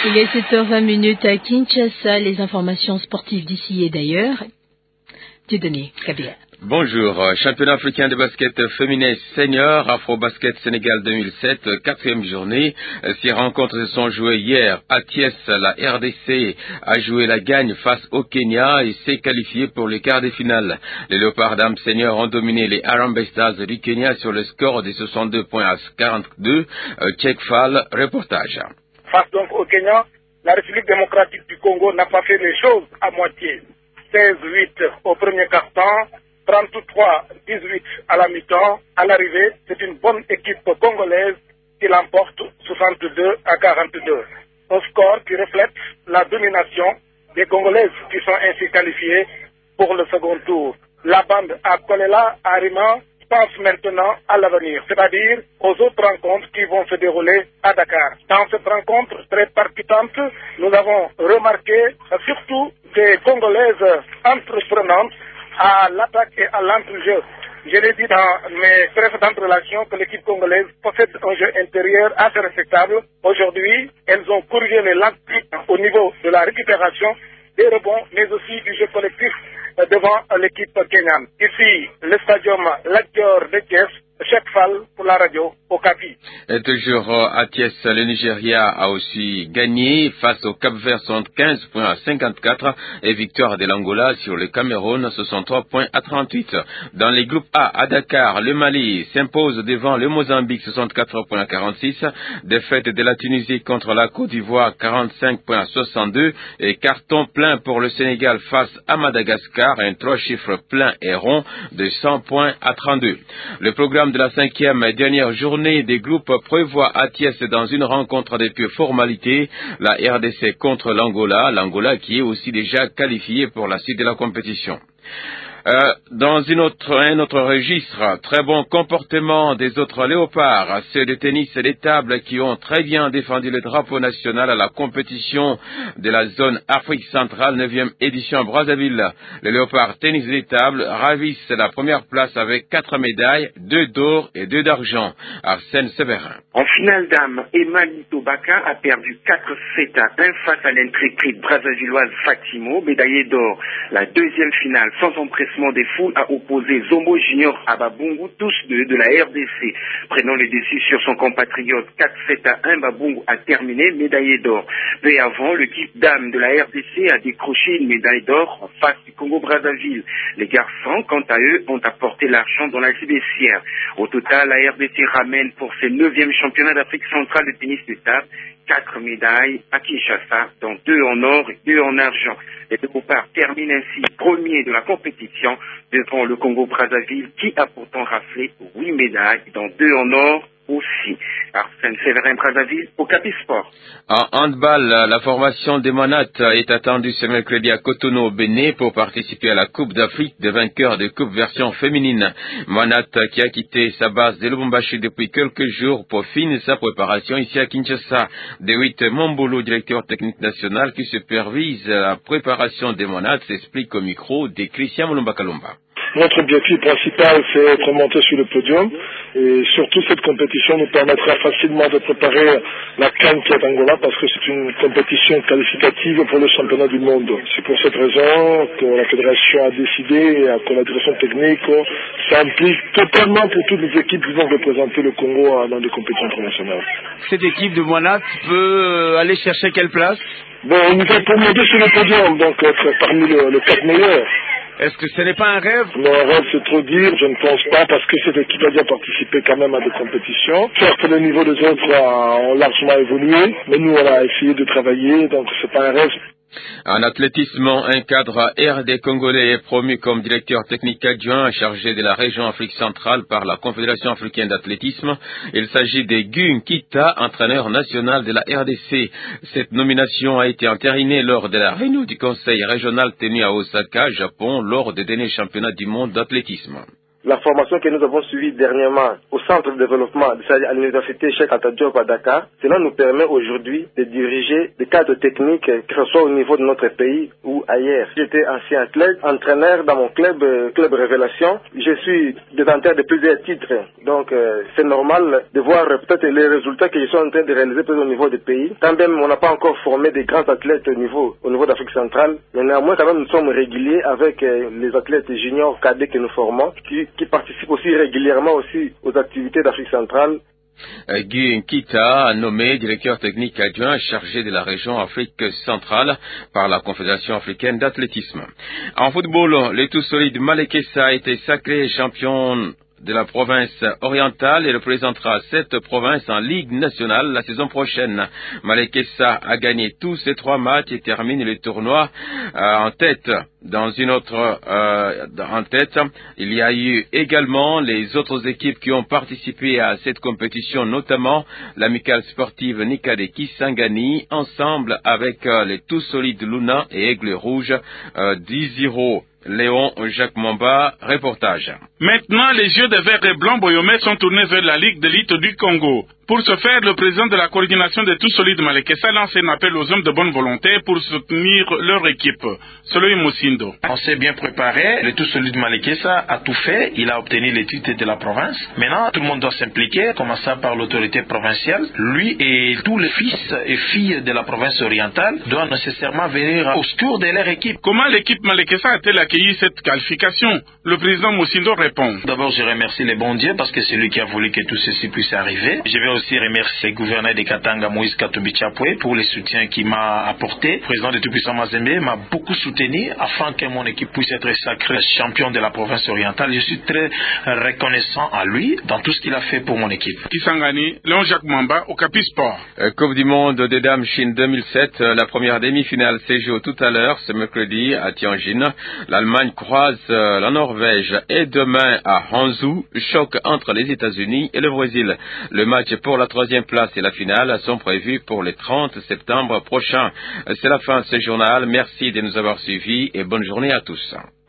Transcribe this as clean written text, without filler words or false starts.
Il est 7h20 à Kinshasa, les informations sportives d'ici et d'ailleurs. Dieudonné Kabila. Bonjour, championnat africain de basket féminin senior, Afro-Basket Sénégal 2007, quatrième journée. Ces rencontres se sont jouées hier. À Thiès, la RDC a joué la gagne face au Kenya et s'est qualifiée pour les quarts de finale. Les Léopards dames seniors ont dominé les Harambee Stars du Kenya sur le score de 62 points à 42. Cheikh Fall, reportage. Face donc au Kenya, la République démocratique du Congo n'a pas fait les choses à moitié. 16-8 au premier quart-temps, 33-18 à la mi-temps. À l'arrivée, c'est une bonne équipe congolaise qui l'emporte 62 à 42. Un score qui reflète la domination des Congolaises qui sont ainsi qualifiées pour le second tour. La bande à Kolela, Arima, pense maintenant à l'avenir, c'est-à-dire aux autres rencontres qui vont se dérouler à Dakar. Dans cette rencontre très palpitante, nous avons remarqué surtout des Congolaises entreprenantes à l'attaque et à l'entrejeu. Je l'ai dit dans mes précédentes relations que l'équipe congolaise possède un jeu intérieur assez respectable. Aujourd'hui, elles ont corrigé les lacunes au niveau de la récupération, des rebonds, mais aussi du jeu collectif devant l'équipe kenyane. Ici, le stadium Lat-Dior de Thiès, Cheikh Fall pour la radio Okapi. Et toujours à Thiès, le Nigeria a aussi gagné face au Cap-Vert 75 points à 54 et victoire de l'Angola sur le Cameroun 63 points à 38. Dans les groupes A, à Dakar, le Mali s'impose devant le Mozambique 64 points à 46, défaite de la Tunisie contre la Côte d'Ivoire 45 points à 62 et carton plein pour le Sénégal face à Madagascar, un 3 chiffres plein et rond de 100 points à 32. Le programme de la cinquième et dernière journée des groupes prévoit à Thiès dans une rencontre de pure formalité la RDC contre l'Angola qui est aussi déjà qualifiée pour la suite de la compétition. Dans un autre registre, très bon comportement des autres léopards, ceux de tennis et des tables qui ont très bien défendu le drapeau national à la compétition de la zone Afrique centrale, 9e édition à Brazzaville. Les léopards tennis et des tables ravissent la première place avec 4 médailles, 2 d'or et 2 d'argent. Arsène Séverin. En finale d'âme, Emali Tobaka a perdu 4-7 à 1 face à l'intrépide brazzavilloise Fatimo, médaillée d'or. La deuxième finale, sans empressement des foules, a opposé Zomo Junior à Babungu, tous deux de la RDC. Prenant le dessus sur son compatriote 4-7 à 1, Babungu a terminé médaillé d'or. Peu avant, l'équipe dame de la RDC a décroché une médaille d'or en face du Congo-Brazzaville. Les garçons, quant à eux, ont apporté l'argent dans la baissière. Au total, la RDC ramène pour ses 9e championnats d'Afrique centrale de tennis de table 4 médailles à Kinshasa, dont 2 en or et 2 en argent. Les léopards terminent ainsi premier de la compétition devant le Congo-Brazzaville qui a pourtant raflé 8 médailles, dont 2 en or aussi. Arsène Séverin, Brazzaville, au Capi Sport. En handball, la formation des Monat est attendue ce mercredi à Cotonou au Bénin pour participer à la Coupe d'Afrique des vainqueurs de Coupe version féminine. Monat qui a quitté sa base de Lubumbashi depuis quelques jours pour finir sa préparation ici à Kinshasa. Dewitt Mombolo, directeur technique national qui supervise la préparation des Monat, s'explique au micro de Christian Mulumba Kalumba. Notre objectif principal, c'est être monté sur le podium et surtout cette compétition nous permettra facilement de préparer la CAN qui est Angola parce que c'est une compétition qualificative pour le championnat du monde. C'est pour cette raison que la fédération a décidé et que la direction technique s'implique totalement pour toutes les équipes qui vont représenter le Congo dans des compétitions internationales. Cette équipe de Monat peut aller chercher quelle place? Bon, on nous a pour monter sur le podium, donc être parmi les 4 meilleurs. Est-ce que ce n'est pas un rêve? Non, un rêve c'est trop dire, je ne pense pas, parce que cette équipe a déjà participé quand même à des compétitions. Certes, le niveau des autres a largement évolué, mais nous on a essayé de travailler, donc c'est pas un rêve. En athlétisme, un cadre RD congolais est promu comme directeur technique adjoint chargé de la région Afrique centrale par la Confédération africaine d'athlétisme. Il s'agit de Gun Kita, entraîneur national de la RDC. Cette nomination a été entérinée lors de la réunion du conseil régional tenu à Osaka, Japon, lors des derniers championnats du monde d'athlétisme. La formation que nous avons suivie dernièrement au centre de développement, c'est-à-dire à l'université Cheikh Anta Diop à Dakar, cela nous permet aujourd'hui de diriger des cadres techniques, que ce soit au niveau de notre pays ou ailleurs. J'étais ancien athlète, entraîneur dans mon club Révélation. Je suis détenteur de plusieurs titres, donc c'est normal de voir peut-être les résultats que je suis en train de réaliser peut-être au niveau des pays. Quand même, on n'a pas encore formé des grands athlètes au niveau d'Afrique centrale, mais néanmoins quand même nous sommes réguliers avec les athlètes juniors cadets que nous formons, qui participent aussi régulièrement aussi aux activités d'Afrique centrale. Guy Nkita, nommé directeur technique adjoint chargé de la région Afrique centrale par la Confédération africaine d'athlétisme. En football, les tout solides Malekessa a été sacré champion de la province orientale et représentera cette province en Ligue nationale la saison prochaine. Malekessa a gagné tous ses 3 matchs et termine le tournoi en tête. Dans une autre en tête, il y a eu également les autres équipes qui ont participé à cette compétition, notamment l'amicale sportive Nikade Kisangani, ensemble avec les tout solides Luna et Aigle Rouge, 10-0. Léon Jacques Mamba, reportage. Maintenant, les yeux des Verts et Blancs Boyomé sont tournés vers la Ligue d'élite du Congo. Pour ce faire, le président de la coordination des Tout Solides Malekessa lance un appel aux hommes de bonne volonté pour soutenir leur équipe. Selon Mosindo. On s'est bien préparé. Le Tout Solide Malekessa a tout fait. Il a obtenu les titres de la province. Maintenant, tout le monde doit s'impliquer, commençant par l'autorité provinciale. Lui et tous les fils et filles de la province orientale doivent nécessairement venir au secours de leur équipe. Comment l'équipe Malekessa a-t-elle accueilli cette qualification? Le président Mosindo répond. D'abord, je remercie le bon Dieu parce que c'est lui qui a voulu que tout ceci puisse arriver. Je vais aussi remercier le gouverneur de Katanga, Moïse Katumbi Chapwe, pour le soutien qu'il m'a apporté. Le président de Tout-Puissant Mazembe m'a beaucoup soutenu afin que mon équipe puisse être sacrée champion de la province orientale. Je suis très reconnaissant à lui dans tout ce qu'il a fait pour mon équipe. Kisangani, Léon Jacques Mamba, au Capi Sport. Coupe du monde des dames Chine 2007, la première demi-finale s'est jouée tout à l'heure, ce mercredi à Tianjin. L'Allemagne croise la Norvège et demain à Hangzhou, choc entre les États-Unis et le Brésil. Le match pour la 3e place et la finale sont prévus pour le 30 septembre prochain. C'est la fin de ce journal. Merci de nous avoir suivis et bonne journée à tous.